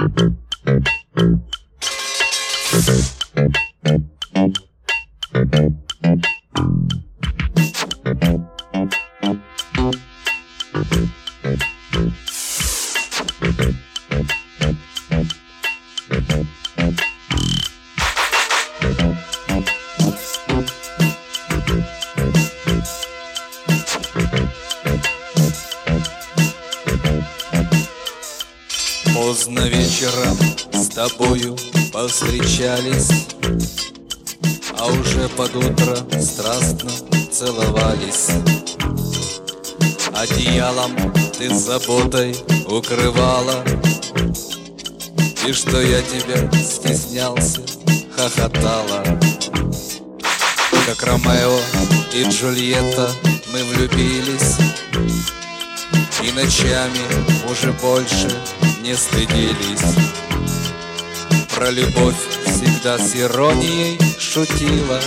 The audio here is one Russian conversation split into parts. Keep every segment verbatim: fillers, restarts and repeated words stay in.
Поздно вечером с тобою повстречались, а уже под утро страстно целовались. Одеялом ты с заботой укрывала, и что я тебя стеснялся, хохотала. Как Ромео и Джульетта мы влюбились, и ночами уже больше не стыдились. Про любовь всегда с иронией шутила,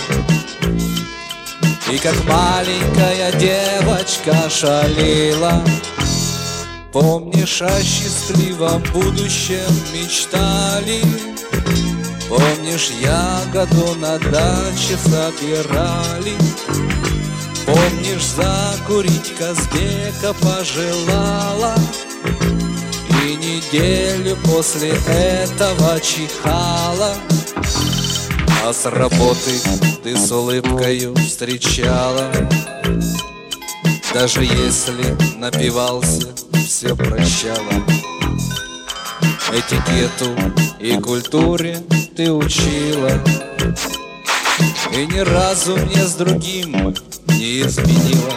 и как маленькая девочка шалила. Помнишь, о счастливом будущем мечтали? Помнишь, ягоду на даче собирали? Помнишь, закурить Казбека пожелала, и неделю после этого чихала? А с работы ты с улыбкою встречала, даже если напивался, все прощала. Этикету и культуре ты учила, и ни разу мне с другим не изменила.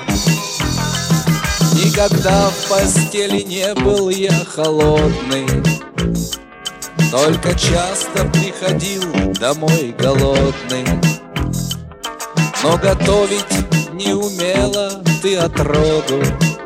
Никогда в постели не был я холодный, только часто приходил домой голодный. Но готовить не умела ты отроду,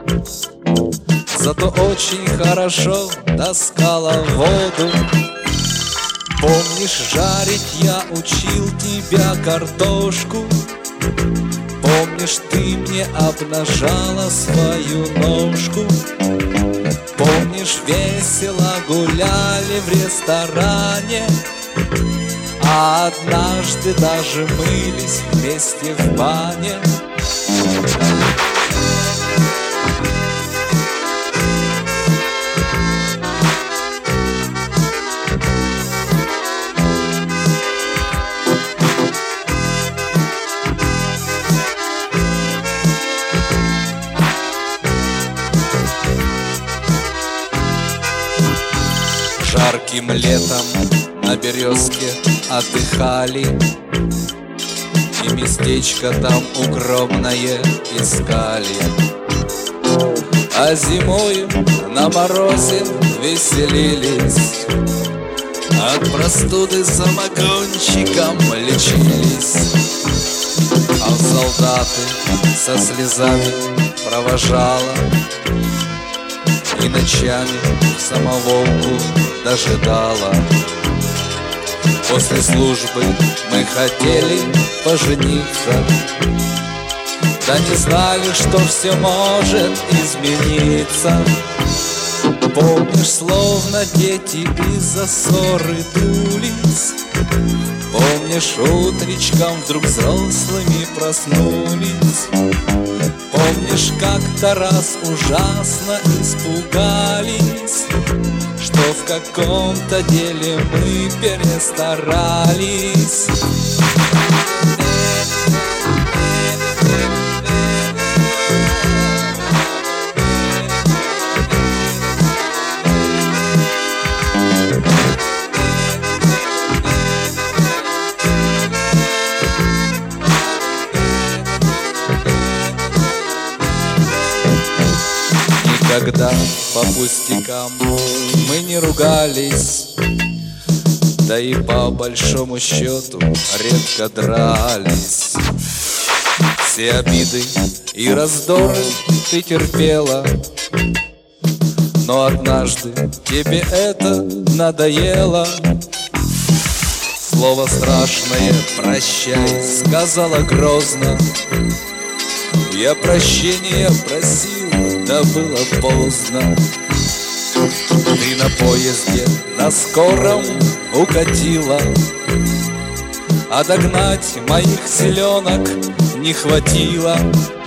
зато очень хорошо таскала воду. Помнишь, жарить я учил тебя картошку? Помнишь, ты мне обнажала свою ножку? Помнишь, весело гуляли в ресторане, а однажды даже мылись вместе в бане? Жарким летом на березке отдыхали, и местечко там укромное искали. А зимою на морозе веселились, от простуды самогончиком лечились. А солдаты со слезами провожала, и ночами в самоволку дожидала. После службы мы хотели пожениться, да не знали, что все может измениться. Помнишь, словно дети из-за ссоры дулись? Помнишь, утречком вдруг взрослыми проснулись? Помнишь, как-то раз ужасно испугались, что в каком-то деле мы перестарались? Никогда по пустякам мы не ругались, да и по большому счету редко дрались. Все обиды и раздоры ты терпела, но однажды тебе это надоело. Слово страшное «прощай» сказала грозно. Я прощения просил, да было поздно. Ты И на поезде на скором укатила. А догнать моих селенок не хватило.